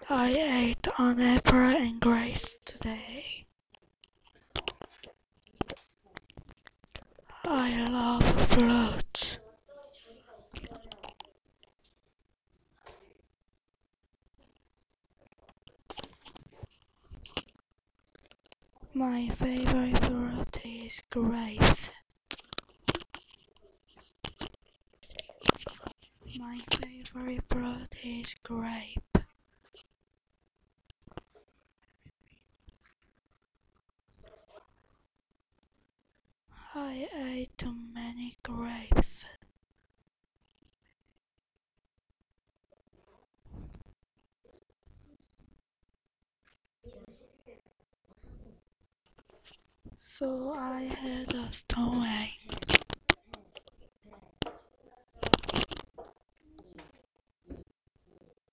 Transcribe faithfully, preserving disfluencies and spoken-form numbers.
I ate an apple and grapes today. I love fruits. My favorite fruit is grapes. My favorite fruit is grape. I ate too many grapes. So I had a stomach.